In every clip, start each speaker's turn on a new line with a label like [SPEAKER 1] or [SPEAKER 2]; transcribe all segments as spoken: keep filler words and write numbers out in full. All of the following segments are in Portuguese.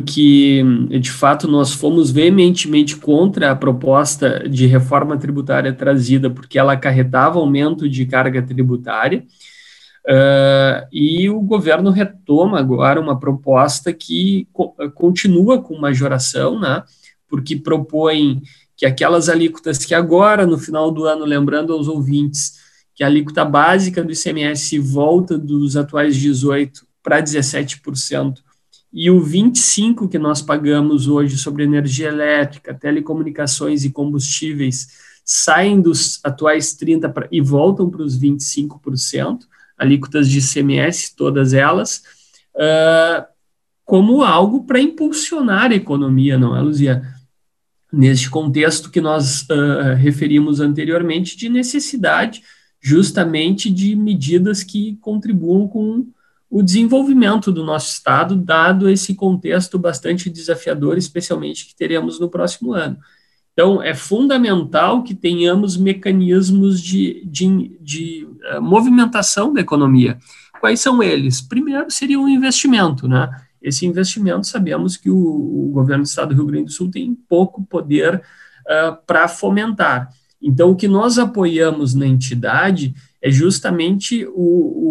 [SPEAKER 1] porque, de fato, nós fomos veementemente contra a proposta de reforma tributária trazida, porque ela acarretava aumento de carga tributária, uh, e o governo retoma agora uma proposta que co continua com majoração, né, porque propõe que aquelas alíquotas que agora, no final do ano, lembrando aos ouvintes, que a alíquota básica do I C M S volta dos atuais dezoito por cento para dezessete por cento, e o vinte e cinco por cento que nós pagamos hoje sobre energia elétrica, telecomunicações e combustíveis saem dos atuais trinta por cento e voltam para os vinte e cinco por cento, alíquotas de I C M S, todas elas, uh, como algo para impulsionar a economia, não é, Luzia? Neste contexto que nós uh, referimos anteriormente, de necessidade justamente de medidas que contribuam com o desenvolvimento do nosso Estado, dado esse contexto bastante desafiador, especialmente que teremos no próximo ano. Então, é fundamental que tenhamos mecanismos de, de, de uh, movimentação da economia. Quais são eles? Primeiro, seria um investimento, né? Esse investimento, sabemos que o, o governo do Estado do Rio Grande do Sul tem pouco poder uh, para fomentar. Então, o que nós apoiamos na entidade é justamente o,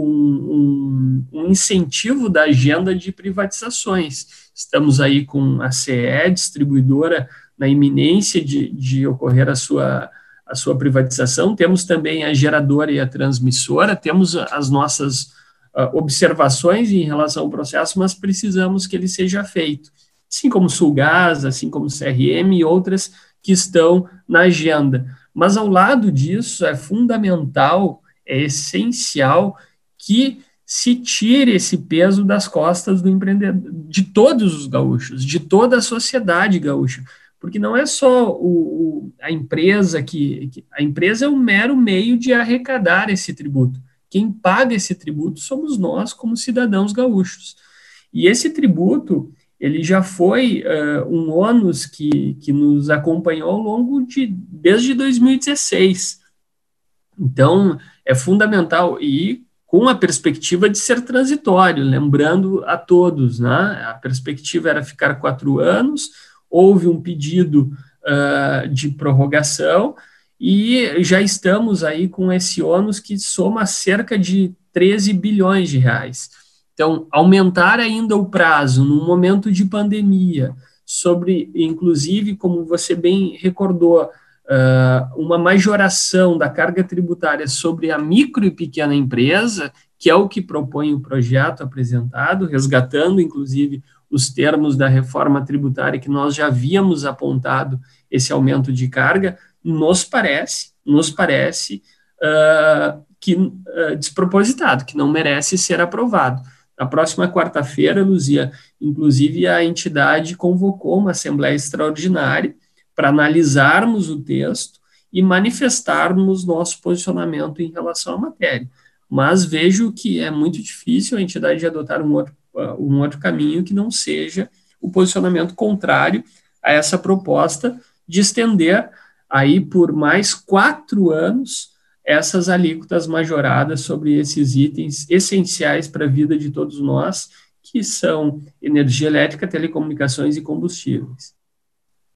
[SPEAKER 1] um, um incentivo da agenda de privatizações. Estamos aí com a C E, distribuidora, na iminência de, de ocorrer a sua, a sua privatização. Temos também a geradora e a transmissora, temos as nossas uh, observações em relação ao processo, mas precisamos que ele seja feito. Assim como Sulgás, assim como C R M e outras que estão na agenda. Mas, ao lado disso, é fundamental, é essencial que se tire esse peso das costas do empreendedor, de todos os gaúchos, de toda a sociedade gaúcha, porque não é só o, o, a empresa que, que... A empresa é um mero meio de arrecadar esse tributo. Quem paga esse tributo somos nós, como cidadãos gaúchos. E esse tributo, ele já foi uh, um ônus que, que nos acompanhou ao longo de, desde dois mil e dezesseis. Então, é fundamental, e com a perspectiva de ser transitório, lembrando a todos, né? A perspectiva era ficar quatro anos, houve um pedido uh, de prorrogação, e já estamos aí com esse ônus que soma cerca de treze bilhões de reais. Então, aumentar ainda o prazo num momento de pandemia, sobre, inclusive, como você bem recordou, uh, uma majoração da carga tributária sobre a micro e pequena empresa, que é o que propõe o projeto apresentado, resgatando, inclusive, os termos da reforma tributária que nós já havíamos apontado esse aumento de carga, nos parece, nos parece uh, que uh, despropositado, que não merece ser aprovado. Na próxima quarta-feira, Luzia, inclusive a entidade convocou uma assembleia extraordinária para analisarmos o texto e manifestarmos nosso posicionamento em relação à matéria. Mas vejo que é muito difícil a entidade adotar um outro, um outro caminho que não seja o posicionamento contrário a essa proposta de estender aí por mais quatro anos essas alíquotas majoradas sobre esses itens essenciais para a vida de todos nós, que são energia elétrica, telecomunicações e combustíveis.